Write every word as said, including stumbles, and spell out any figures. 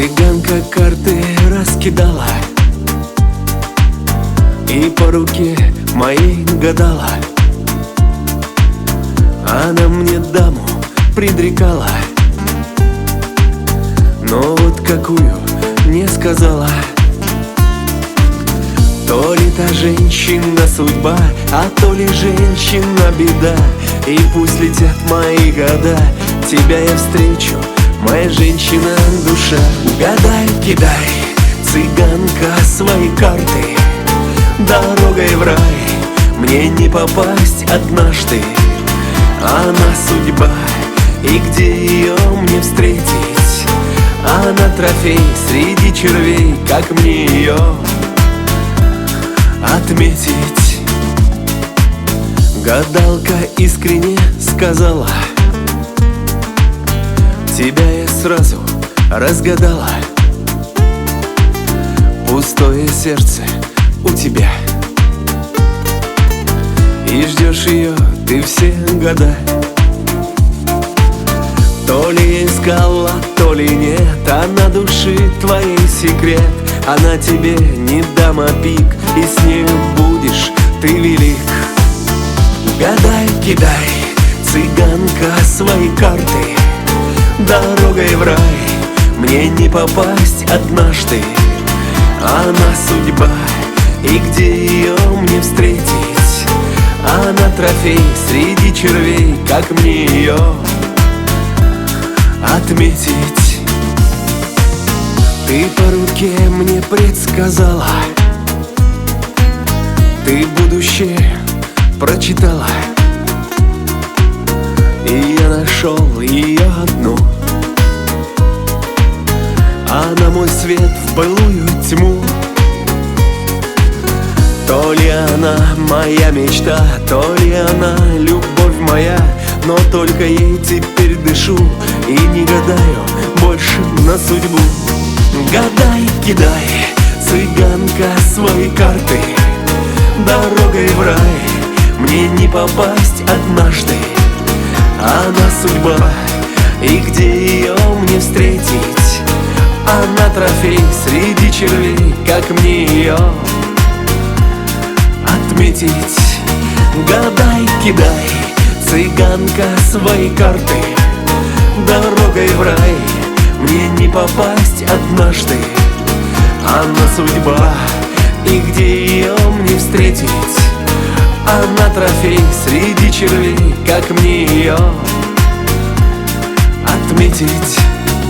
Цыганка карты раскидала и по руке моей гадала. Она мне даму предрекала, но вот какую не сказала. То ли та женщина судьба, а то ли женщина беда. И пусть летят мои года, тебя я встречу, моя женщина душа. Гадай, кидай, цыганка, свои карты, дорогой в рай мне не попасть однажды. Она судьба, и где ее мне встретить? Она трофей среди червей, как мне ее отметить? Гадалка искренне сказала: тебя я сразу разгадала. Пустое сердце у тебя, и ждешь ее ты все года. То ли искала, то ли нет, она души твоей секрет. Она тебе не дама пик, и с нею будешь ты велик. Гадай, кидай, цыганка, свои карты, дорогой в рай мне не попасть однажды. Она судьба, и где ее мне встретить? Она трофей среди червей, как мне ее отметить? Ты по руке мне предсказала, ты будущее прочитала, и я нашел ее одну. Она мой свет в былую тьму. То ли она моя мечта, то ли она любовь моя, но только ей теперь дышу и не гадаю больше на судьбу. Гадай, кидай, цыганка, свои карты, дорогой в рай мне не попасть однажды. Она судьба, и где ее мне встретить? Она трофей среди червей, как мне ее отметить? Гадай, кидай, цыганка, свои карты, дорогой в рай мне не попасть однажды. Она судьба, и где ее мне встретить? Она трофей среди червей, как мне ее отметить?